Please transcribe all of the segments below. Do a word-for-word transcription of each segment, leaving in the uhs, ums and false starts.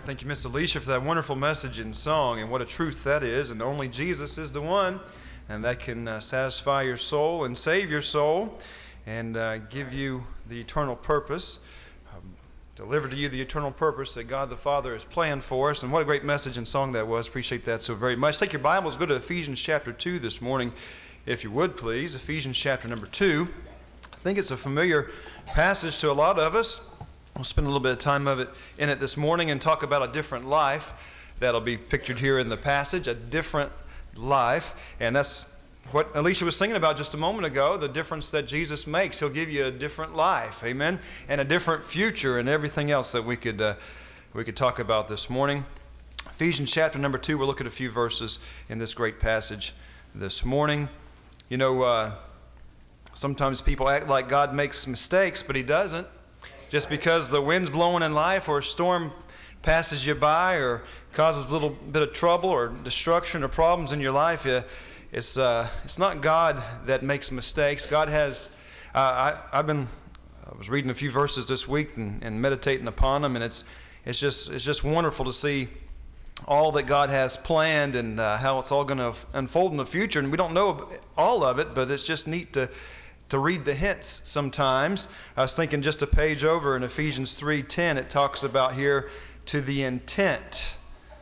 Thank you, Miss Alicia, for that wonderful message and song, and what a truth that is. And only Jesus is the one, and that can uh, satisfy your soul and save your soul and uh, give you the eternal purpose, um, deliver to you the eternal purpose that God the Father has planned for us. And what a great message and song that was. Appreciate that so very much. Take your Bibles, go to Ephesians chapter two this morning, if you would, please. Ephesians chapter number two. I think it's a familiar passage to a lot of us. We'll spend a little bit of time of it in it this morning and talk about a different life that'll be pictured here in the passage, a different life. And that's what Alicia was singing about just a moment ago, the difference that Jesus makes. He'll give you a different life, amen, and a different future and everything else that we could uh, we could talk about this morning. Ephesians chapter number two, we'll look at a few verses in this great passage this morning. You know, uh, sometimes people act like God makes mistakes, but He doesn't. Just because the wind's blowing in life or a storm passes you by or causes a little bit of trouble or destruction or problems in your life, it's uh, it's not God that makes mistakes. God has, uh, I, I've been, I was reading a few verses this week and, and meditating upon them, and it's it's just it's just wonderful to see all that God has planned and uh, how it's all going to unfold in the future. And we don't know all of it, but it's just neat to to read the hints sometimes. I was thinking just a page over in Ephesians three ten, it talks about here, to the intent,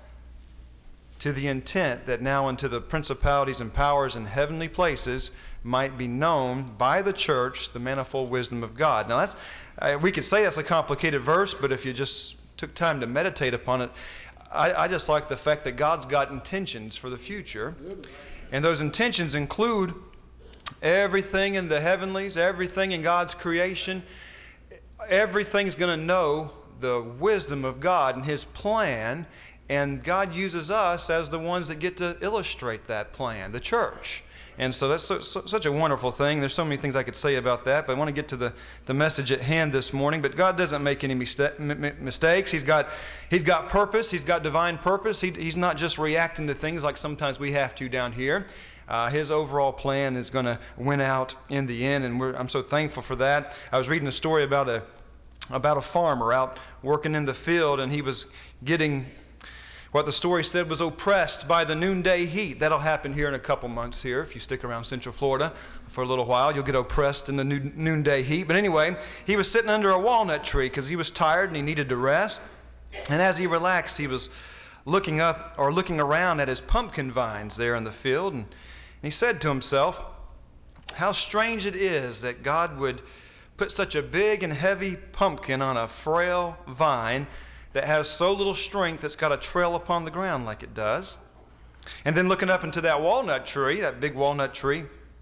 to the intent that now unto the principalities and powers in heavenly places might be known by the church the manifold wisdom of God. Now that's, uh, we could say that's a complicated verse, but if you just took time to meditate upon it, I, I just like the fact that God's got intentions for the future. And those intentions include everything in the heavenlies, everything in God's creation. Everything's going to know the wisdom of God and His plan, and God uses us as the ones that get to illustrate that plan, the church. And so that's so, so, such a wonderful thing. There's so many things I could say about that, but I want to get to the, the message at hand this morning. But God doesn't make any mista- m- mistakes. He's got He's got purpose. He's got divine purpose. He, he's not just reacting to things like sometimes we have to down here. Uh, his overall plan is going to win out in the end, and we're, I'm so thankful for that. I was reading a story about a about a farmer out working in the field, and he was getting, what the story said was, oppressed by the noonday heat. That'll happen here in a couple months here. If you stick around Central Florida for a little while, you'll get oppressed in the noon, noonday heat. But anyway, he was sitting under a walnut tree because he was tired and he needed to rest. And as he relaxed, he was looking up or looking around at his pumpkin vines there in the field, and he said to himself, how strange it is that God would put such a big and heavy pumpkin on a frail vine that has so little strength that's got a trail upon the ground like it does. And then looking up into that walnut tree, that big walnut tree,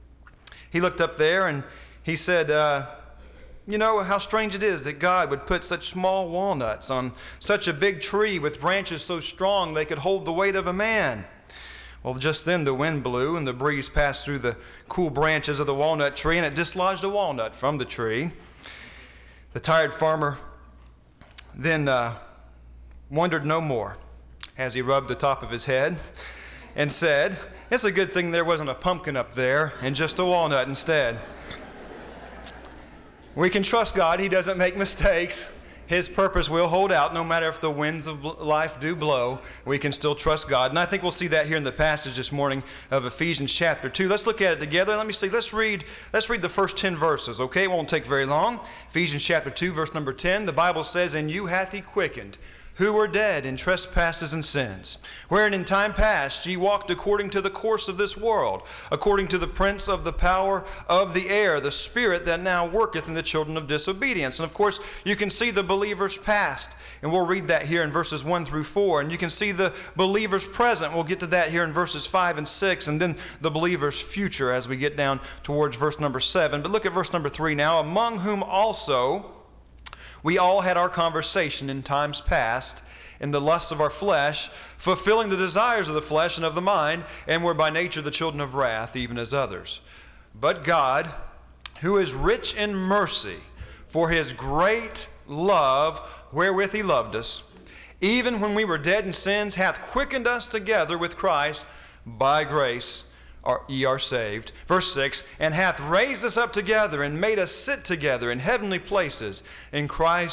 he looked up there and he said, uh, you know, how strange it is that God would put such small walnuts on such a big tree with branches so strong they could hold the weight of a man. Well, just then the wind blew and the breeze passed through the cool branches of the walnut tree, and it dislodged a walnut from the tree. The tired farmer then uh, wondered no more as he rubbed the top of his head and said, it's a good thing there wasn't a pumpkin up there and just a walnut instead. We can trust God. He doesn't make mistakes. His purpose will hold out no matter if the winds of life do blow. We can still trust God. And I think we'll see that here in the passage this morning of Ephesians chapter two. Let's look at it together. Let me see. Let's read Let's read the first ten verses, okay? It won't take very long. Ephesians chapter two, verse number ten. The Bible says, and you hath He quickened, who were dead in trespasses and sins, wherein in time past ye walked according to the course of this world, according to the prince of the power of the air, the spirit that now worketh in the children of disobedience. And of course, you can see the believers past, and we'll read that here in verses one through four. And you can see the believers present. We'll get to that here in verses five and six, and then the believers future as we get down towards verse number seven. But look at verse number three now. Among whom also we all had our conversation in times past in the lusts of our flesh, fulfilling the desires of the flesh and of the mind, and were by nature the children of wrath, even as others. But God, who is rich in mercy, for His great love wherewith He loved us, even when we were dead in sins, hath quickened us together with Christ. By grace are, ye are saved. Verse six, and hath raised us up together and made us sit together in heavenly places in Christ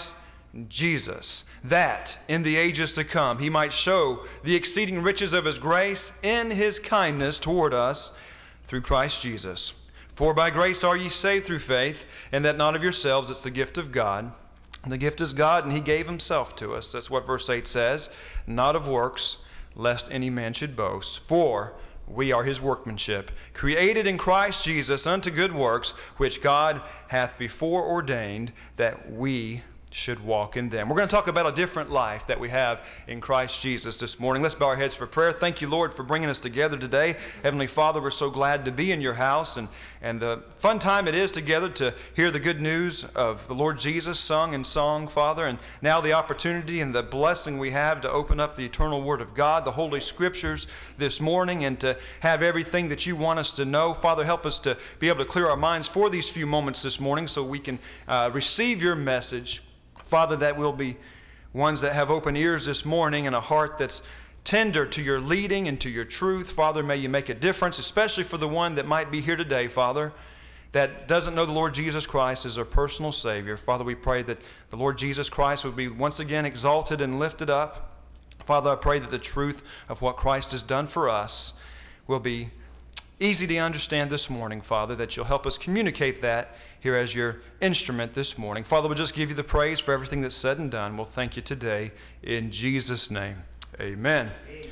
Jesus, that in the ages to come he might show the exceeding riches of his grace in his kindness toward us through Christ Jesus. For by grace are ye saved through faith, and that not of yourselves, it's the gift of God. And the gift is God, and he gave himself to us. That's what verse eight says. Not of works, lest any man should boast. For we are his workmanship, created in Christ Jesus unto good works, which God hath before ordained that we should walk in them. We're going to talk about a different life that we have in Christ Jesus this morning. Let's bow our heads for prayer. Thank you, Lord, for bringing us together today. Heavenly Father, we're so glad to be in your house, and, and the fun time it is together to hear the good news of the Lord Jesus sung in song, Father, and now the opportunity and the blessing we have to open up the eternal Word of God, the Holy Scriptures this morning, and to have everything that you want us to know. Father, help us to be able to clear our minds for these few moments this morning so we can uh, receive your message. Father, that we'll be ones that have open ears this morning and a heart that's tender to your leading and to your truth. Father, may you make a difference, especially for the one that might be here today, Father, that doesn't know the Lord Jesus Christ as their personal Savior. Father, we pray that the Lord Jesus Christ would be once again exalted and lifted up. Father, I pray that the truth of what Christ has done for us will be easy to understand this morning, Father, that you'll help us communicate that here as your instrument this morning. Father, we'll just give you the praise for everything that's said and done. We'll thank you today in Jesus' name. Amen. Amen.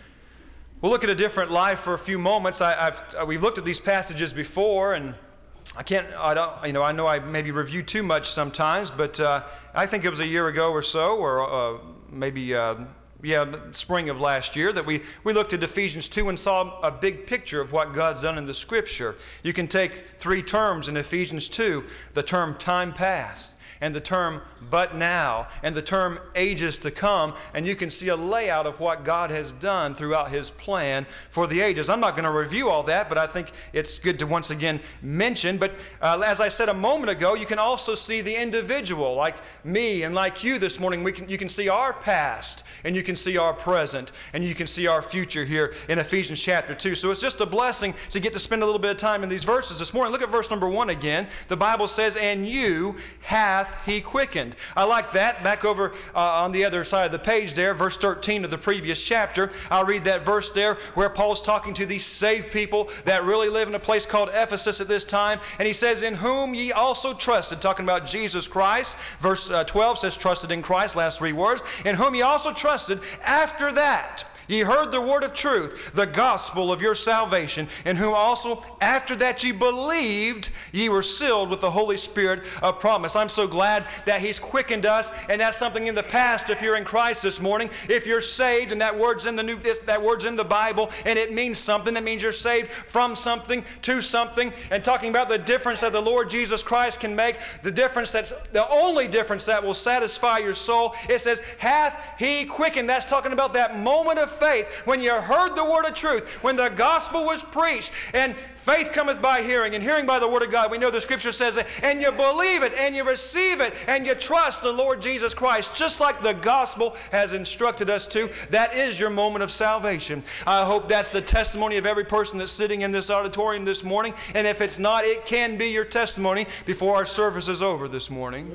We'll look at a different life for a few moments. I, I've, we've looked at these passages before, and I can't, I don't, you know, I know I maybe review too much sometimes, but uh, I think it was a year ago or so, or uh, maybe uh, Yeah, spring of last year, that we, we looked at Ephesians two and saw a big picture of what God's done in the Scripture. You can take three terms in Ephesians two, the term time past, and the term but now, and the term ages to come, and you can see a layout of what God has done throughout his plan for the ages. I'm not going to review all that, but I think it's good to once again mention. But uh, as I said a moment ago, you can also see the individual, like me and like you this morning. We can, you can see our past, and you can see our present, and you can see our future here in Ephesians chapter two. So it's just a blessing to get to spend a little bit of time in these verses this morning. Look at verse number one again. The Bible says, and you hath he quickened. I like that. Back over uh, on the other side of the page there, verse thirteen of the previous chapter, I'll read that verse there where Paul's talking to these saved people that really live in a place called Ephesus at this time. And he says, in whom ye also trusted, talking about Jesus Christ. Verse uh, twelve says, trusted in Christ, last three words. In whom ye also trusted after that. Ye heard the word of truth, the gospel of your salvation, in whom also after that ye believed, ye were sealed with the Holy Spirit of promise. I'm so glad that he's quickened us, and that's something in the past if you're in Christ this morning. If you're saved, and that word's in the new, that word's in the Bible, and it means something. That means you're saved from something to something. And talking about the difference that the Lord Jesus Christ can make, the difference that's the only difference that will satisfy your soul. It says, hath he quickened. That's talking about that moment of faith, when you heard the word of truth, when the gospel was preached, and faith cometh by hearing, and hearing by the word of God. We know the scripture says that, and you believe it, and you receive it, and you trust the Lord Jesus Christ, just like the gospel has instructed us to. That is your moment of salvation. I hope that's the testimony of every person that's sitting in this auditorium this morning, and if it's not, it can be your testimony before our service is over this morning.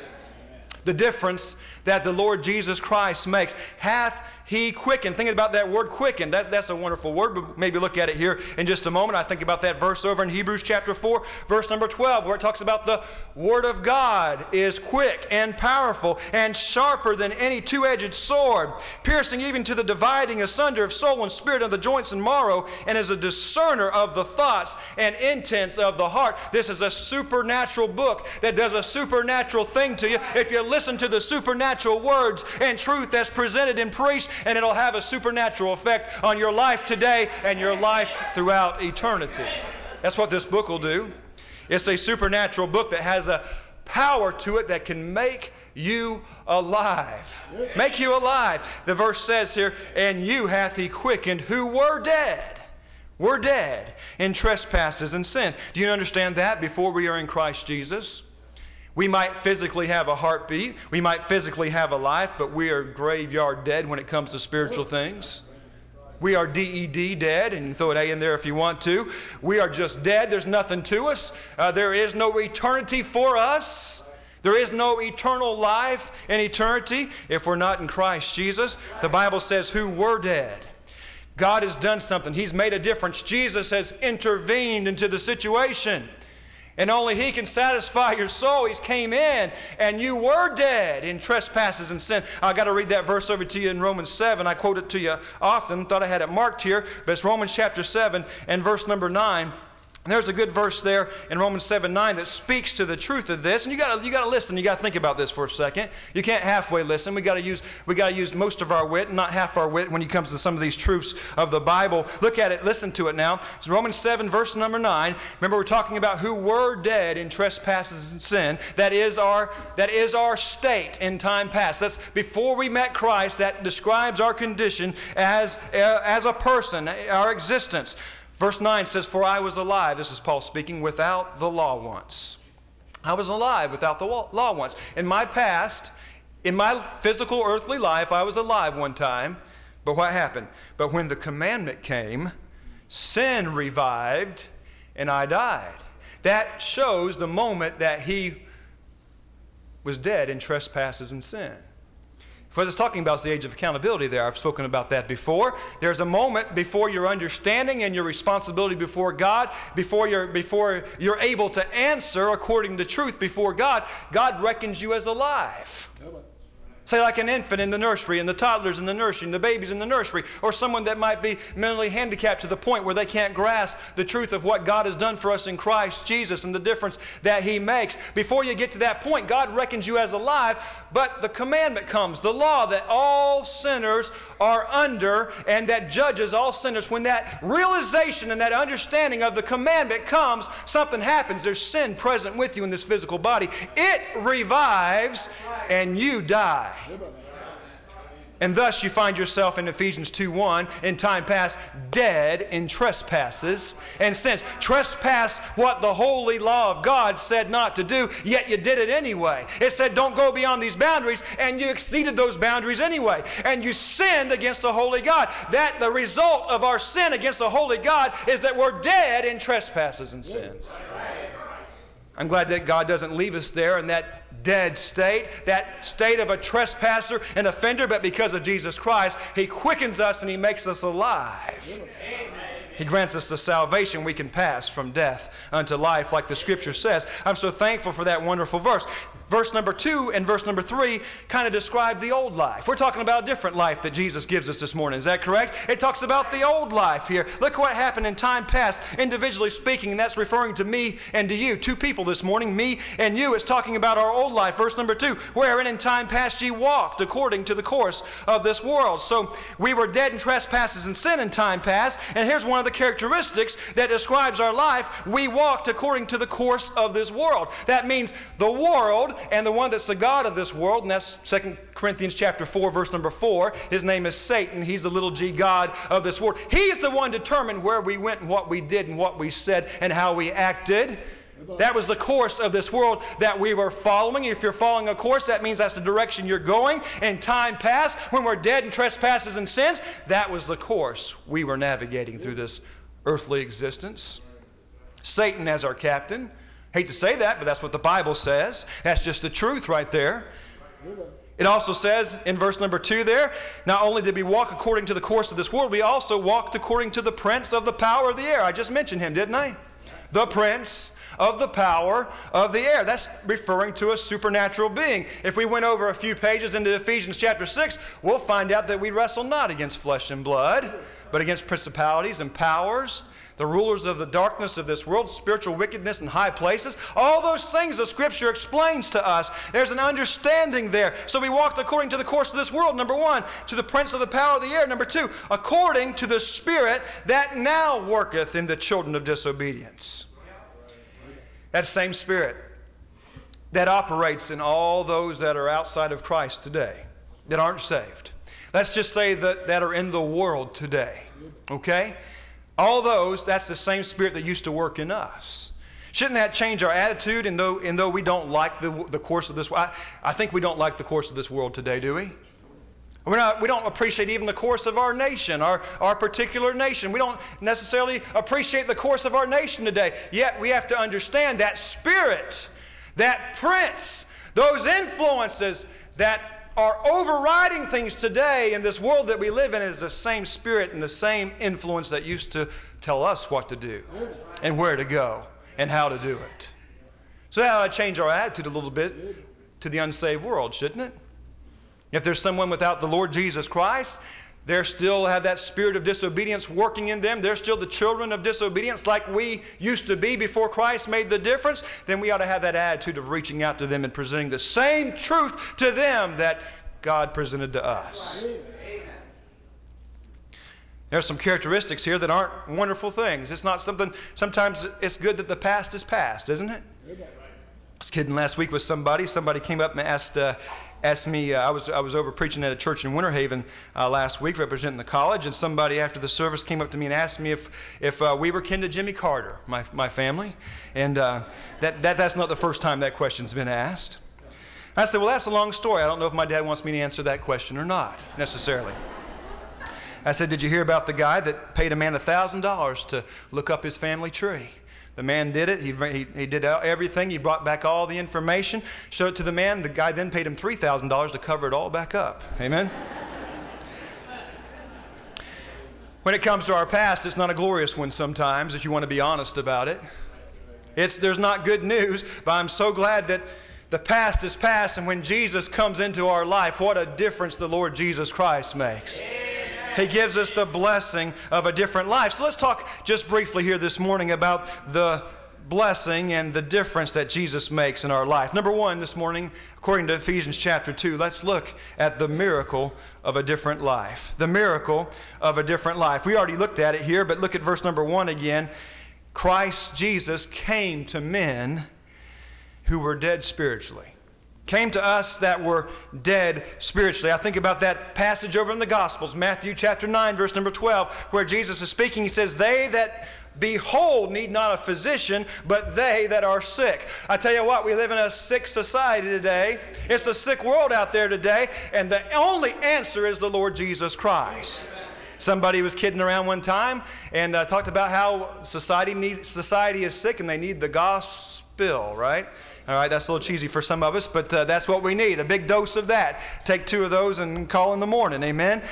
The difference that the Lord Jesus Christ makes. Hath he quickened. Thinking about that word quickened, that, that's a wonderful word, but maybe look at it here in just a moment. I think about that verse over in Hebrews chapter four, verse number twelve, where it talks about the word of God is quick and powerful and sharper than any two-edged sword, piercing even to the dividing asunder of soul and spirit, of the joints and marrow, and is a discerner of the thoughts and intents of the heart. This is a supernatural book that does a supernatural thing to you if you listen to the supernatural words and truth that's presented and preached, and it'll have a supernatural effect on your life today and your life throughout eternity. That's what this book will do. It's a supernatural book that has a power to it that can make you alive. Make you alive. The verse says here, and you hath he quickened who were dead. We're dead in trespasses and sins. Do you understand that before we are in Christ Jesus? We might physically have a heartbeat, we might physically have a life, but we are graveyard dead when it comes to spiritual things. We are D E D, dead, and you can throw an A in there if you want to. We are just dead. There's nothing to us. Uh, there is no eternity for us. There is no eternal life in eternity if we're not in Christ Jesus. The Bible says who were dead. God has done something. He's made a difference. Jesus has intervened into the situation. And only He can satisfy your soul. He's came in and you were dead in trespasses and sin. I've got to read that verse over to you in Romans seven. I quote it to you often. Thought I had it marked here. But it's Romans chapter seven and verse number nine. And there's a good verse there in Romans seven nine that speaks to the truth of this. And you got you got to listen. You got to think about this for a second. You can't halfway listen. We got to use we got to use most of our wit, not half our wit, when it comes to some of these truths of the Bible. Look at it. Listen to it now. It's Romans seven, verse number nine. Remember, we're talking about who were dead in trespasses and sin. That is our that is our state in time past. That's before we met Christ. That describes our condition as uh, as a person, our existence. Verse nine says, for I was alive, this is Paul speaking, without the law once. I was alive without the law once. In my past, in my physical earthly life, I was alive one time. But what happened? But when the commandment came, sin revived and I died. That shows the moment that he was dead in trespasses and sin. What it's talking about is the age of accountability there. I've spoken about that before. There's a moment before your understanding and your responsibility before God, before you're, before you're able to answer according to truth before God, God reckons you as alive. Say like an infant in the nursery, and the toddlers in the nursery, and the babies in the nursery, or someone that might be mentally handicapped to the point where they can't grasp the truth of what God has done for us in Christ Jesus and the difference that He makes. Before you get to that point, God reckons you as alive, but the commandment comes, the law that all sinners are under and that judges all sinners. When that realization and that understanding of the commandment comes, something happens. There's sin present with you in this physical body. It revives and you die. And thus you find yourself in Ephesians two one, in time past, dead in trespasses and sins. Trespass what the holy law of God said not to do, yet you did it anyway. It said don't go beyond these boundaries, and you exceeded those boundaries anyway. And you sinned against the holy God. That the result of our sin against the holy God is that we're dead in trespasses and sins. I'm glad that God doesn't leave us there in that dead state, that state of a trespasser and offender, but because of Jesus Christ, He quickens us and He makes us alive. Amen. He grants us the salvation we can pass from death unto life, like the Scripture says. I'm so thankful for that wonderful verse. Verse number two and verse number three kind of describe the old life. We're talking about a different life that Jesus gives us this morning. Is that correct? It talks about the old life here. Look what happened in time past, individually speaking, and that's referring to me and to you. Two people this morning, me and you. It's talking about our old life. Verse number two, wherein in time past ye walked according to the course of this world. So we were dead in trespasses and sin in time past, and here's one of the characteristics that describes our life. We walked according to the course of this world. That means the world and the one that's the God of this world, and that's Second Corinthians chapter four, verse number four. His name is Satan. He's the little g God of this world. He's the one determined where we went and what we did and what we said and how we acted. That was the course of this world that we were following. If you're following a course, that means that's the direction you're going. In time past, when we're dead in trespasses and sins, that was the course we were navigating through this earthly existence. Satan as our captain. Hate to say that, but that's what the Bible says. That's just the truth right there. It also says in verse number two there, not only did we walk according to the course of this world, we also walked according to the prince of the power of the air. I just mentioned him, didn't I? The prince of the power of the air. That's referring to a supernatural being. If we went over a few pages into Ephesians chapter six, we'll find out that we wrestle not against flesh and blood, but against principalities and powers, the rulers of the darkness of this world, spiritual wickedness in high places. All those things the Scripture explains to us. There's an understanding there. So we walked according to the course of this world, number one, to the prince of the power of the air. Number two, according to the Spirit that now worketh in the children of disobedience. That same Spirit that operates in all those that are outside of Christ today, that aren't saved. Let's just say that, that are in the world today. Okay? All those, that's the same Spirit that used to work in us. Shouldn't that change our attitude? And though, and though we don't like the, the course of this world, I, I think we don't like the course of this world today, do we? We're not, we don't appreciate even the course of our nation, our, our particular nation. We don't necessarily appreciate the course of our nation today. Yet we have to understand that Spirit, that Prince, Those influences that are overriding things today in this world that we live in is the same spirit and the same influence that used to tell us what to do and where to go and how to do it. So that ought to change our attitude a little bit to the unsaved world, shouldn't it? If there's someone without the Lord Jesus Christ, they still have that spirit of disobedience working in them. They're still the children of disobedience like we used to be before Christ made the difference. Then we ought to have that attitude of reaching out to them and presenting the same truth to them that God presented to us. There are some characteristics here that aren't wonderful things. It's not something, sometimes it's good that the past is past, isn't it? I was kidding last week with somebody. Somebody came up and asked uh, asked me, uh, I was I was over preaching at a church in Winter Haven uh, last week representing the college, and somebody after the service came up to me and asked me if if uh, we were kin to Jimmy Carter, my my family. And uh, that, that that's not the first time that question's been asked. I said, well, that's a long story. I don't know if my dad wants me to answer that question or not, necessarily. I said, did you hear about the guy that paid a man one thousand dollars to look up his family tree? The man did it. He, he, he did everything. He brought back all the information, showed it to the man. The guy then paid him three thousand dollars to cover it all back up. Amen? When it comes to our past, it's not a glorious one sometimes, if you want to be honest about it. It's, there's not good news, but I'm so glad that the past is past, and when Jesus comes into our life, what a difference the Lord Jesus Christ makes. He gives us the blessing of a different life. So let's talk just briefly here this morning about the blessing and the difference that Jesus makes in our life. Number one this morning, according to Ephesians chapter two, let's look at the miracle of a different life. The miracle of a different life. We already looked at it here, but look at verse number one again. Christ Jesus came to men who were dead spiritually. Came to us that were dead spiritually. I think about that passage over in the Gospels, Matthew chapter nine, verse number twelve, where Jesus is speaking. He says, they that behold need not a physician, but they that are sick. I tell you what, we live in a sick society today. It's a sick world out there today, and the only answer is the Lord Jesus Christ. Somebody was kidding around one time and uh, talked about how society needs, society is sick and they need the gospel, right? All right, that's a little cheesy for some of us, but uh, that's what we need, a big dose of that. Take two of those and call in the morning, amen?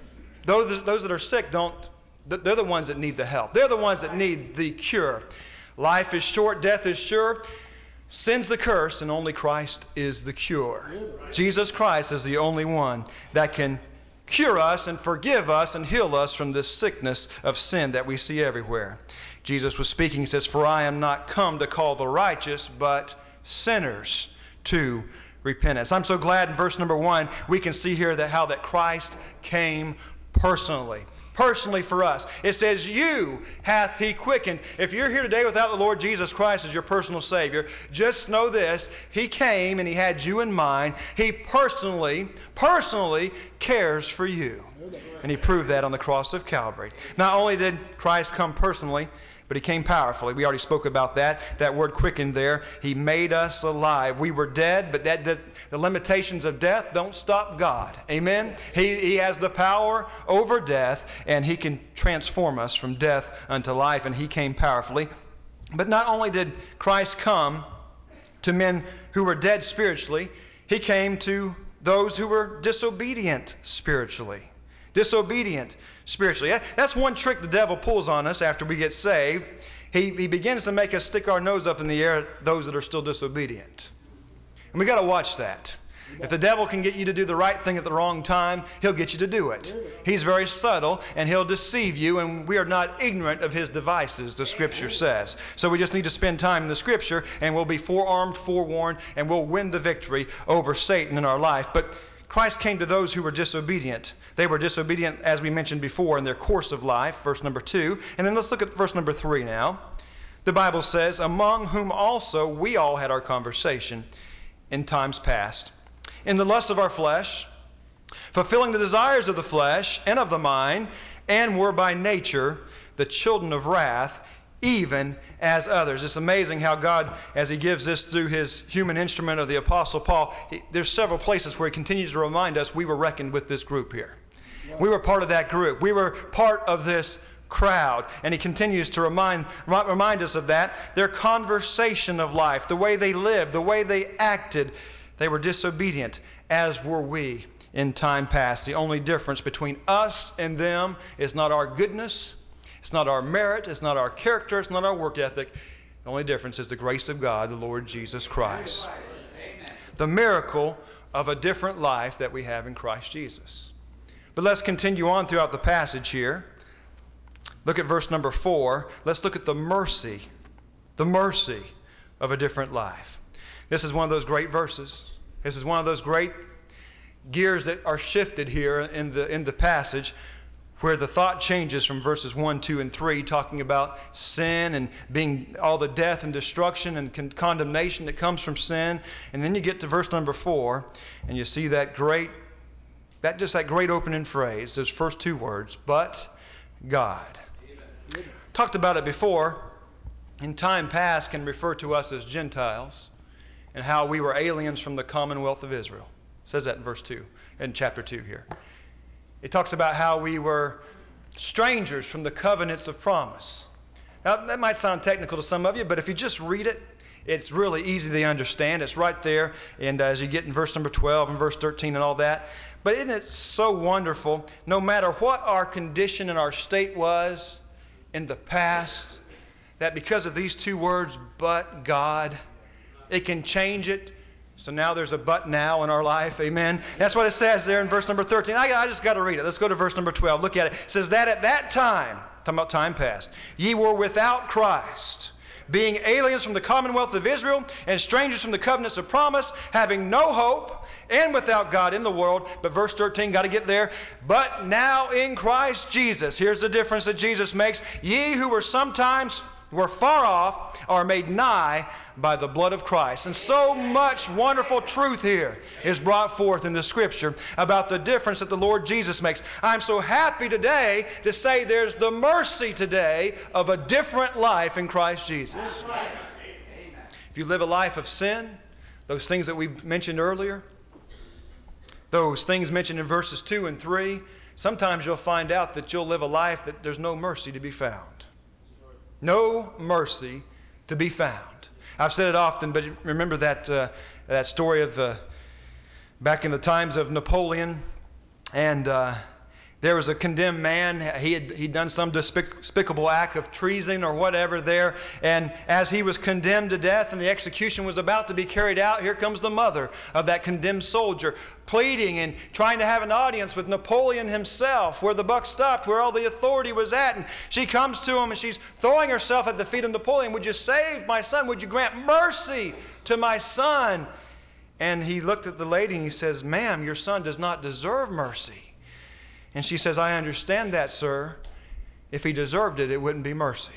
Those, those that are sick, don't. They're the ones that need the help. They're the ones that need the cure. Life is short, death is sure. Sin's the curse, and only Christ is the cure. Jesus Christ is the only one that can cure us and forgive us and heal us from this sickness of sin that we see everywhere. Jesus was speaking, he says, for I am not come to call the righteous, but sinners to repentance. I'm so glad in verse number one we can see here that how that Christ came personally. Personally for us. It says, you hath he quickened. If you're here today without the Lord Jesus Christ as your personal Savior, just know this. He came and he had you in mind. He personally, personally cares for you. And he proved that on the cross of Calvary. Not only did Christ come personally, but he came powerfully. We already spoke about that. That word quickened there. He made us alive. We were dead, but that, that the limitations of death don't stop God. Amen? He, he has the power over death, and he can transform us from death unto life, and he came powerfully. But not only did Christ come to men who were dead spiritually, he came to those who were disobedient spiritually. Disobedient spiritually. That's one trick the devil pulls on us after we get saved. He, he begins to make us stick our nose up in the air at those that are still disobedient. And we got to watch that. If the devil can get you to do the right thing at the wrong time, he'll get you to do it. He's very subtle, and he'll deceive you, and we are not ignorant of his devices, the Scripture says. So we just need to spend time in the Scripture, and we'll be forearmed, forewarned, and we'll win the victory over Satan in our life. But Christ came to those who were disobedient. They were disobedient, as we mentioned before, in their course of life, verse number two. And then let's look at verse number three now. The Bible says, among whom also we all had our conversation in times past, in the lust of our flesh, fulfilling the desires of the flesh and of the mind, and were by nature the children of wrath, even as others. It's amazing how God, as he gives this through his human instrument of the Apostle Paul, he, there's several places where he continues to remind us we were reckoned with this group here. Yeah. We were part of that group. We were part of this crowd. And he continues to remind, remind us of that. Their conversation of life, the way they lived, the way they acted, They were disobedient, as were we in time past. The only difference between us and them is not our goodness, it's not our merit, it's not our character, it's not our work ethic. The only difference is the grace of God, the Lord Jesus Christ. The miracle of a different life that we have in Christ Jesus. But let's continue on throughout the passage here. Look at verse number four. Let's look at the mercy, the mercy of a different life. This is one of those great verses. This is one of those great gears that are shifted here in the, in the passage, where the thought changes from verses one, two, and three, talking about sin and being all the death and destruction and con- condemnation that comes from sin. And then you get to verse number four, and you see that great, that just that great opening phrase, those first two words, but God. Amen. Talked about it before. In time past can refer to us as Gentiles and how we were aliens from the commonwealth of Israel. It says that in verse two, in chapter two here. It talks about how we were strangers from the covenants of promise. Now, that might sound technical to some of you, but if you just read it, it's really easy to understand. It's right there, and uh, as you get in verse number twelve and verse thirteen and all that. But isn't it so wonderful, no matter what our condition and our state was in the past, that because of these two words, but God, it can change it. So now there's a but now in our life, amen? That's what it says there in verse number thirteen. I, I just got to read it. Let's go to verse number twelve. Look at it. It says that at that time, talking about time past, ye were without Christ, being aliens from the commonwealth of Israel and strangers from the covenants of promise, having no hope and without God in the world. But verse thirteen, got to get there. But now in Christ Jesus, here's the difference that Jesus makes. Ye who were sometimes were far off are made nigh by the blood of Christ. And so much wonderful truth here is brought forth in the Scripture about the difference that the Lord Jesus makes. I'm so happy today to say there's the mercy today of a different life in Christ Jesus. If you live a life of sin, those things that we mentioned earlier, those things mentioned in verses two and three, sometimes you'll find out that you'll live a life that there's no mercy to be found. No mercy to be found. I've said it often, but remember that uh, that story of uh, back in the times of Napoleon, and uh, there was a condemned man. He had he'd done some despic- despicable act of treason or whatever there, and as he was condemned to death and the execution was about to be carried out, here comes the mother of that condemned soldier, pleading and trying to have an audience with Napoleon himself, where the buck stopped, where all the authority was at. And she comes to him and she's throwing herself at the feet of Napoleon. Would you save my son? Would you grant mercy to my son? And he looked at the lady and he says, ma'am, your son does not deserve mercy. And she says, I understand that, sir. If he deserved it, it wouldn't be mercy.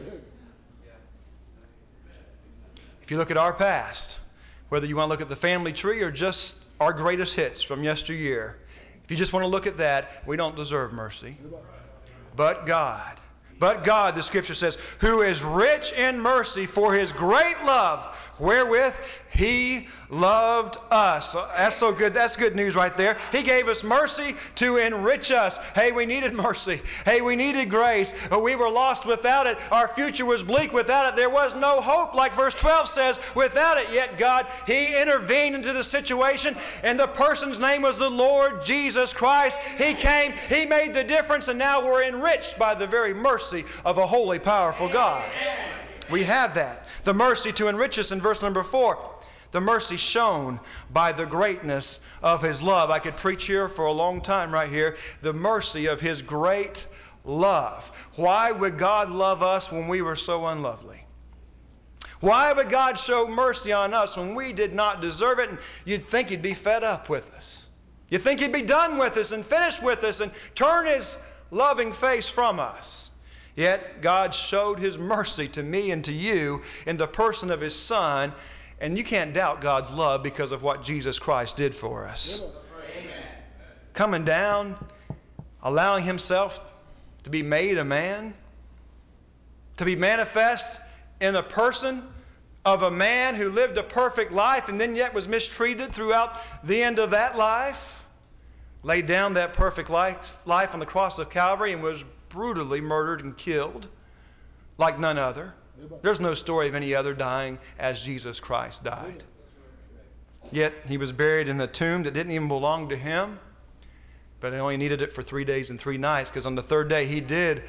If you look at our past, whether you want to look at the family tree or just our greatest hits from yesteryear, if you just want to look at that, we don't deserve mercy. But God, but God, the Scripture says, who is rich in mercy for His great love, wherewith He loved us. That's so good. That's good news right there. He gave us mercy to enrich us. Hey, we needed mercy. Hey, we needed grace. We were lost without it. Our future was bleak without it. There was no hope, like verse twelve says, without it. Yet God, He intervened into the situation, and the person's name was the Lord Jesus Christ. He came, He made the difference, and now we're enriched by the very mercy of a holy, powerful God. We have that. The mercy to enrich us in verse number four. The mercy shown by the greatness of His love. I could preach here for a long time right here. The mercy of His great love. Why would God love us when we were so unlovely? Why would God show mercy on us when we did not deserve it? And you'd think He'd be fed up with us. You'd think He'd be done with us and finished with us and turn His loving face from us. Yet God showed His mercy to me and to you in the person of His Son. And you can't doubt God's love because of what Jesus Christ did for us. Amen. Coming down, allowing Himself to be made a man, to be manifest in a person of a man who lived a perfect life and then yet was mistreated throughout the end of that life, laid down that perfect life, life on the cross of Calvary and was brutally murdered and killed like none other. There's no story of any other dying as Jesus Christ died. Yet he was buried in a tomb that didn't even belong to him, but he only needed it for three days and three nights, because on the third day he did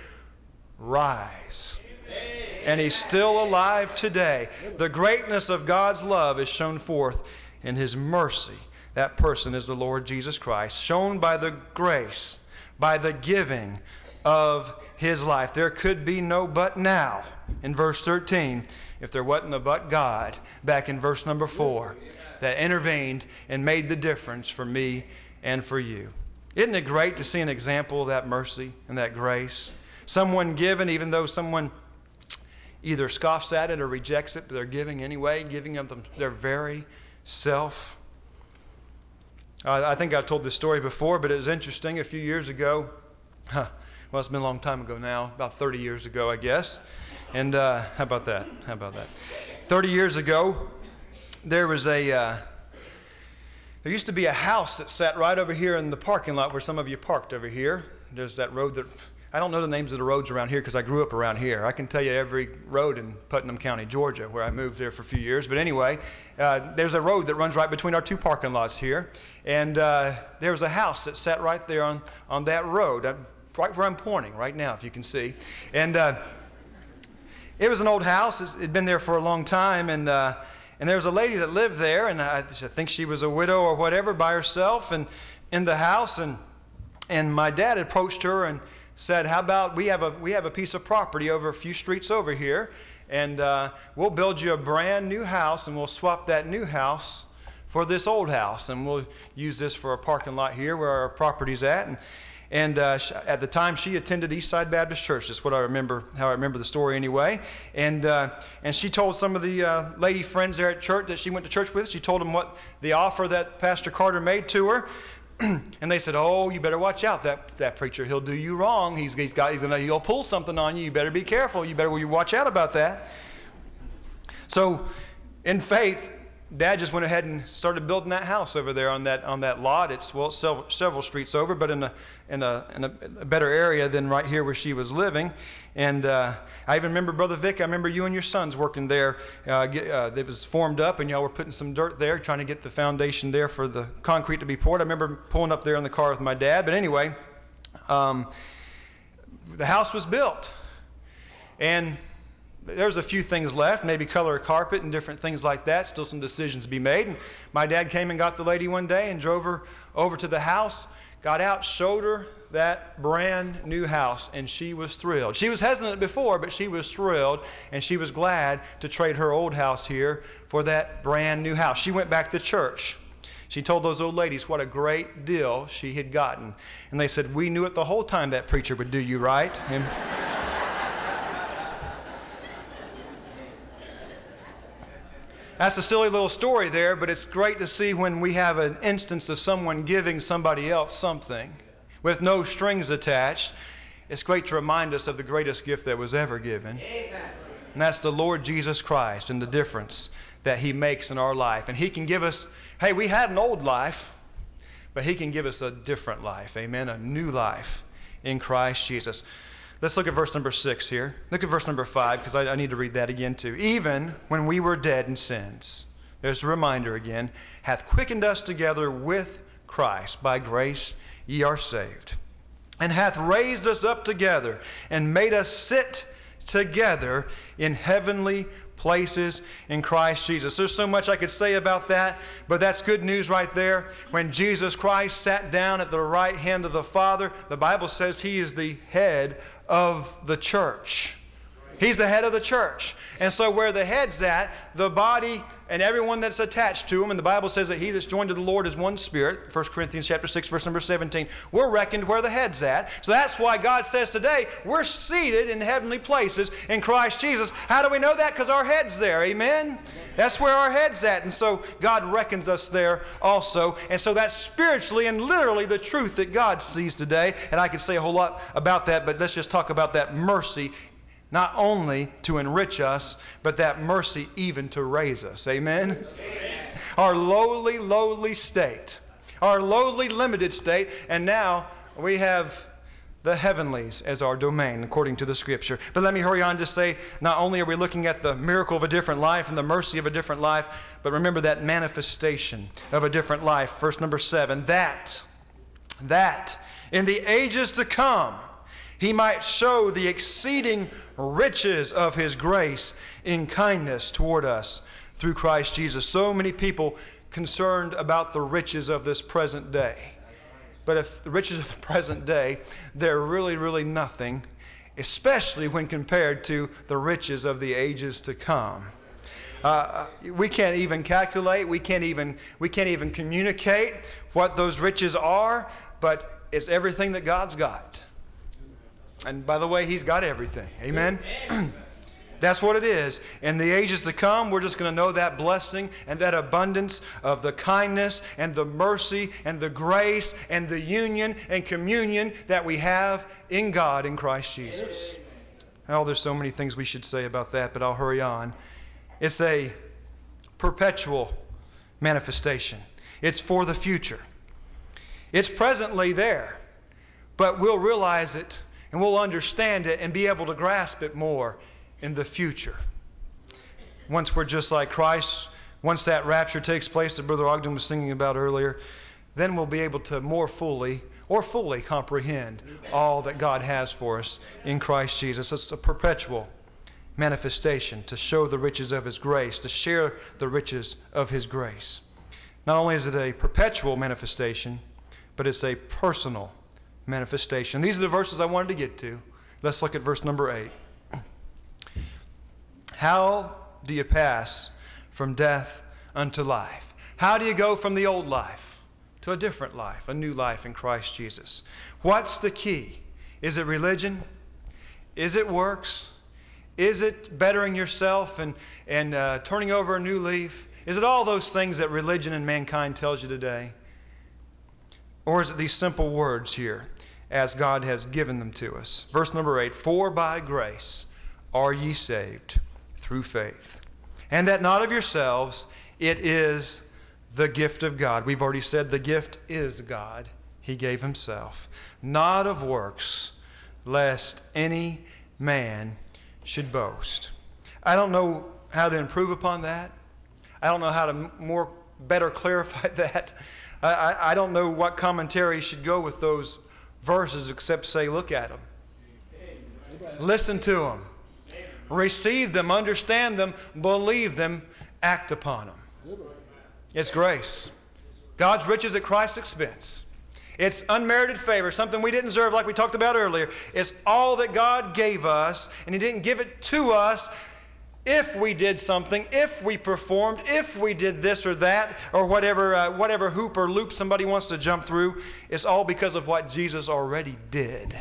rise. And he's still alive today. The greatness of God's love is shown forth in his mercy. That person is the Lord Jesus Christ, shown by the grace, by the giving of his life. There could be no but now in verse thirteen if there wasn't a but God back in verse number four that intervened and made the difference for me and for you. Isn't it great to see an example of that mercy and that grace? Someone given, even though someone either scoffs at it or rejects it, but they're giving anyway, giving of them their very self. Uh, I think I've told this story before, but it was interesting. A few years ago, huh, well, it's been a long time ago now, about thirty years ago, I guess. And uh, how about that? How about that? thirty years ago, there was a, uh, there used to be a house that sat right over here in the parking lot where some of you parked over here. There's that road that, I don't know the names of the roads around here because I grew up around here. I can tell you every road in Putnam County, Georgia, where I moved there for a few years. But anyway, uh, there's a road that runs right between our two parking lots here. And uh, there was a house that sat right there on, on that road, uh, right where I'm pointing right now, if you can see. And uh, it was an old house. It had been there for a long time. And uh, and there was a lady that lived there, and I, I think she was a widow or whatever by herself and in the house. And and my dad approached her and said, how about we have a we have a piece of property over a few streets over here, and uh, we'll build you a brand new house, and we'll swap that new house for this old house, and we'll use this for a parking lot here where our property's at. And and uh, at the time, she attended Eastside Baptist Church. That's what I remember, how I remember the story anyway. And uh, and she told some of the uh, lady friends there at church that she went to church with, she told them what the offer that Pastor Carter made to her. And they said, oh, you better watch out. That that preacher, he'll do you wrong. He's he's got he's gonna he'll pull something on you. You better be careful. You better well, you watch out about that. So, in faith, Dad just went ahead and started building that house over there on that on that lot. It's well several, several streets over, but in a in a in a better area than right here where she was living. And uh, I even remember, Brother Vic, I remember you and your sons working there. Uh, get, uh, it was formed up, and y'all were putting some dirt there, trying to get the foundation there for the concrete to be poured. I remember pulling up there in the car with my dad. But anyway, um, the house was built, and there's a few things left, maybe color a carpet and different things like that. Still some decisions to be made. And my dad came and got the lady one day and drove her over to the house, got out, showed her that brand new house, and she was thrilled. She was hesitant before, but she was thrilled, and she was glad to trade her old house here for that brand new house. She went back to church. She told those old ladies what a great deal she had gotten. And they said, we knew it the whole time that preacher would do you right. And that's a silly little story there, but it's great to see when we have an instance of someone giving somebody else something with no strings attached. It's great to remind us of the greatest gift that was ever given. Amen. And that's the Lord Jesus Christ and the difference that he makes in our life. And he can give us, hey, we had an old life, but he can give us a different life. Amen, a new life in Christ Jesus. Let's look at verse number six here. Look at verse number five, because I, I need to read that again too. Even when we were dead in sins, there's a reminder again, hath quickened us together with Christ. By grace ye are saved. And hath raised us up together and made us sit together in heavenly places in Christ Jesus. There's so much I could say about that, but that's good news right there. When Jesus Christ sat down at the right hand of the Father, the Bible says he is the head of the church. He's the head of the church. And so where the head's at, the body and everyone that's attached to him, and the Bible says that he that's joined to the Lord is one spirit, First Corinthians chapter six, verse number seventeen, we're reckoned where the head's at. So that's why God says today, we're seated in heavenly places in Christ Jesus. How do we know that? Because our head's there, amen? That's where our head's at. And so God reckons us there also. And so that's spiritually and literally the truth that God sees today. And I could say a whole lot about that, but let's just talk about that mercy, not only to enrich us, but that mercy even to raise us. Amen? Amen. Our lowly, lowly state, our lowly, limited state, and now we have the heavenlies as our domain, according to the Scripture. But let me hurry on to say, not only are we looking at the miracle of a different life and the mercy of a different life, but remember that manifestation of a different life. Verse number seven, that, that in the ages to come, he might show the exceeding riches of his grace in kindness toward us through Christ Jesus. So many people concerned about the riches of this present day. But if the riches of the present day, they're really, really nothing, especially when compared to the riches of the ages to come. Uh, we can't even calculate, we can't even, we can't even communicate what those riches are, but it's everything that God's got. And by the way, He's got everything. Amen? That's what it is. In the ages to come, we're just going to know that blessing and that abundance of the kindness and the mercy and the grace and the union and communion that we have in God in Christ Jesus. Oh, there's so many things we should say about that, but I'll hurry on. It's a perpetual manifestation. It's for the future. It's presently there, but we'll realize it and we'll understand it and be able to grasp it more in the future. Once we're just like Christ, once that rapture takes place that Brother Ogden was singing about earlier, then we'll be able to more fully or fully comprehend all that God has for us in Christ Jesus. It's a perpetual manifestation to show the riches of His grace, to share the riches of His grace. Not only is it a perpetual manifestation, but it's a personal manifestation. These are the verses I wanted to get to. Let's look at verse number eight. How do you pass from death unto life? How do you go from the old life to a different life, a new life in Christ Jesus? What's the key? Is it religion? Is it works? Is it bettering yourself and, and uh, turning over a new leaf? Is it all those things that religion and mankind tells you today? Or is it these simple words here as God has given them to us? Verse number eight, for by grace are ye saved through faith, and that not of yourselves, it is the gift of God. We've already said the gift is God. He gave Himself. Not of works, lest any man should boast. I don't know how to improve upon that. I don't know how to more better clarify that. I, I, I don't know what commentary should go with those verses except say, look at them. Listen to them. Receive them, understand them, believe them, act upon them. It's grace. God's riches at Christ's expense. It's unmerited favor, something we didn't deserve like we talked about earlier. It's all that God gave us, and He didn't give it to us if we did something, if we performed, if we did this or that, or whatever, uh, whatever hoop or loop somebody wants to jump through. It's all because of what Jesus already did.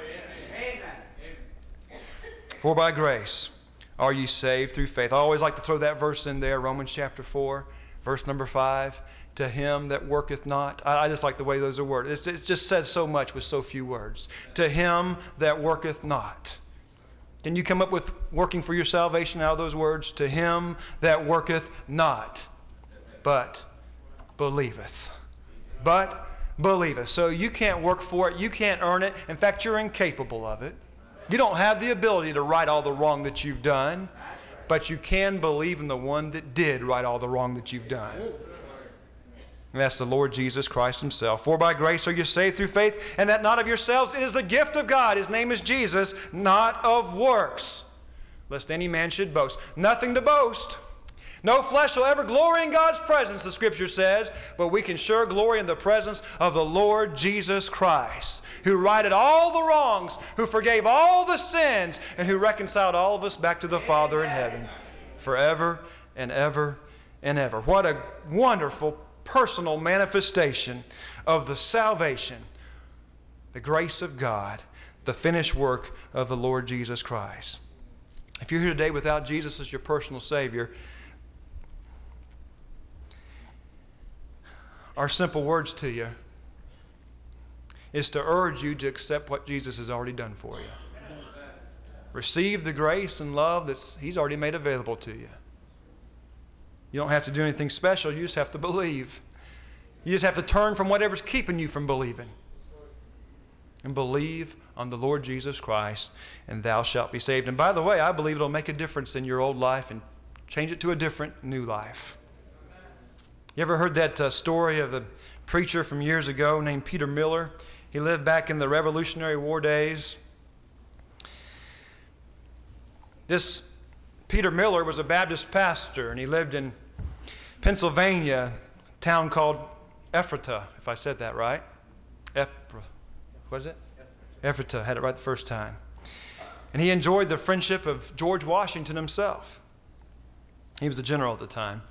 For by grace are you saved through faith. I always like to throw that verse in there, Romans chapter four, verse number five. To him that worketh not. I, I just like the way those are worded. It's, it just says so much with so few words. To him that worketh not. Can you come up with working for your salvation out of those words? To him that worketh not, but believeth. But believeth. So you can't work for it. You can't earn it. In fact, you're incapable of it. You don't have the ability to right all the wrong that you've done, but you can believe in the one that did right all the wrong that you've done. And that's the Lord Jesus Christ Himself. For by grace are you saved through faith, and that not of yourselves. It is the gift of God. His name is Jesus, not of works, lest any man should boast. Nothing to boast. No flesh will ever glory in God's presence, the Scripture says, but we can sure glory in the presence of the Lord Jesus Christ, who righted all the wrongs, who forgave all the sins, and who reconciled all of us back to the Father in heaven forever and ever and ever. What a wonderful personal manifestation of the salvation, the grace of God, the finished work of the Lord Jesus Christ. If you're here today without Jesus as your personal Savior, our simple words to you is to urge you to accept what Jesus has already done for you. Receive the grace and love that He's already made available to you. You don't have to do anything special. You just have to believe. You just have to turn from whatever's keeping you from believing. and believe on the Lord Jesus Christ, and thou shalt be saved. And by the way, I believe it'll make a difference in your old life and change it to a different new life. You ever heard that uh, story of the preacher from years ago named Peter Miller? He lived back in the Revolutionary War days. This Peter Miller was a Baptist pastor, and he lived in Pennsylvania, a town called Ephrata, if I said that right. Ephrata. What is it? Ephrata. Had it right the first time. And he enjoyed the friendship of George Washington himself. He was the general at the time.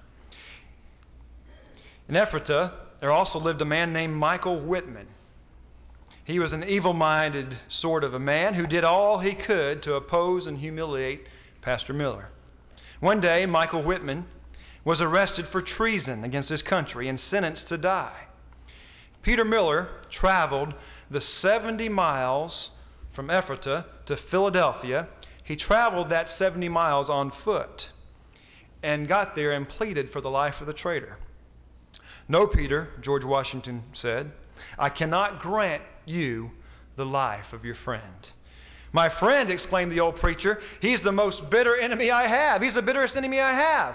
In Ephrata, there also lived a man named Michael Whitman. He was an evil-minded sort of a man who did all he could to oppose and humiliate Pastor Miller. One day, Michael Whitman was arrested for treason against his country and sentenced to die. Peter Miller traveled the seventy miles from Ephrata to Philadelphia. He traveled that seventy miles on foot and got there and pleaded for the life of the traitor. "No, Peter," George Washington said, "I cannot grant you the life of your friend." "My friend," exclaimed the old preacher, "he's the most bitter enemy I have. He's the bitterest enemy I have."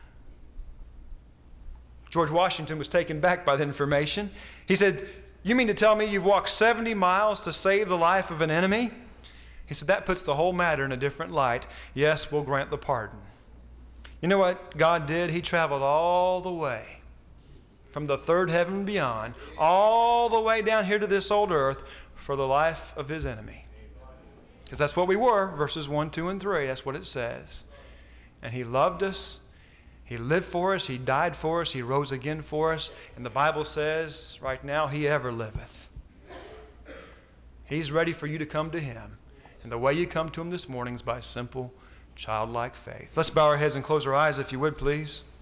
George Washington was taken back by the information. He said, "You mean to tell me you've walked seventy miles to save the life of an enemy?" He said, "That puts the whole matter in a different light. Yes, we'll grant the pardon." You know what God did? He traveled all the way from the third heaven and beyond, all the way down here to this old earth for the life of his enemy. Because that's what we were, verses one, two, and three. That's what it says. And he loved us. He lived for us. He died for us. He rose again for us. And the Bible says, right now, he ever liveth. He's ready for you to come to him. And the way you come to him this morning is by simple, childlike faith. Let's bow our heads and close our eyes, if you would, please.